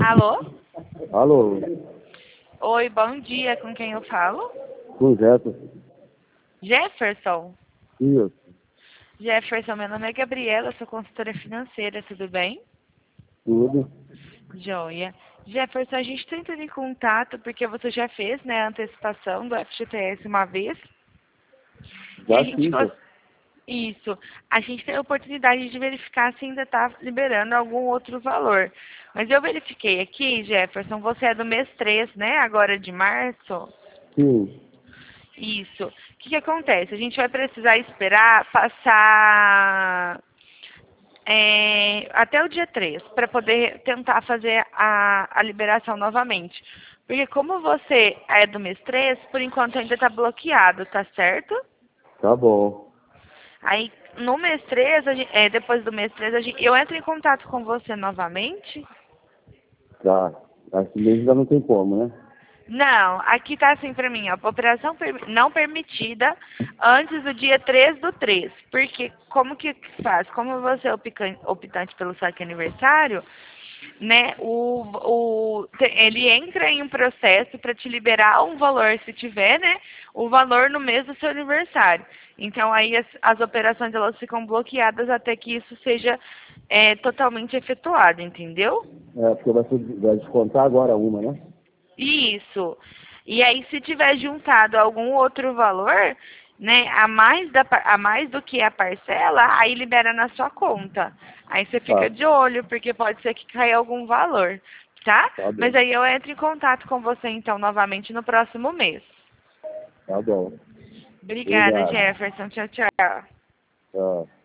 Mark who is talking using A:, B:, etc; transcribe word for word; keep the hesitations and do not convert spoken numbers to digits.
A: Alô?
B: Alô?
A: Oi, bom dia. Com quem eu falo?
B: Com Jefferson.
A: Jefferson?
B: Isso.
A: Jefferson, meu nome é Gabriela, sou consultora financeira, tudo bem?
B: Tudo.
A: Joia. Jefferson, a gente está entrando em contato porque você já fez, né, a antecipação do F G T S uma vez. E a
B: Já
A: gente
B: fiz.
A: gos- Isso. A gente tem a oportunidade de verificar se ainda está liberando algum outro valor. Mas eu verifiquei aqui, Jefferson, você é do mês três, né? Agora de março.
B: Sim.
A: Isso. O que que acontece? A gente vai precisar esperar passar é, até o dia três para poder tentar fazer a, a liberação novamente. Porque como você é do mês três, por enquanto ainda está bloqueado, tá certo?
B: Tá bom.
A: Aí no mês três, a gente, é, depois do mês três, a gente, eu entro em contato com você novamente.
B: Tá. Esse mês ainda não tem como, né?
A: Não, aqui tá assim pra mim, ó, operação permi- não permitida antes do dia três do três. Porque como que faz? Como você é opican- optante pelo saque aniversário, né, o, o, te- ele entra em um processo para te liberar um valor, se tiver, né, o valor no mês do seu aniversário. Então aí as, as operações elas ficam bloqueadas até que isso seja é, totalmente efetuado, entendeu?
B: É, porque vai, ser, vai descontar agora uma, né?
A: Isso. E aí, se tiver juntado algum outro valor, né, a mais, da, par- a mais do que a parcela, aí libera na sua conta. Aí você fica
B: Tá.
A: de olho, porque pode ser que caia algum valor, tá?
B: Tá
A: Mas
B: bom.
A: aí eu entro em contato com você, então, novamente no próximo mês.
B: Tá bom.
A: Obrigada,
B: Obrigado.
A: Jefferson. Tchau, tchau.
B: Tchau.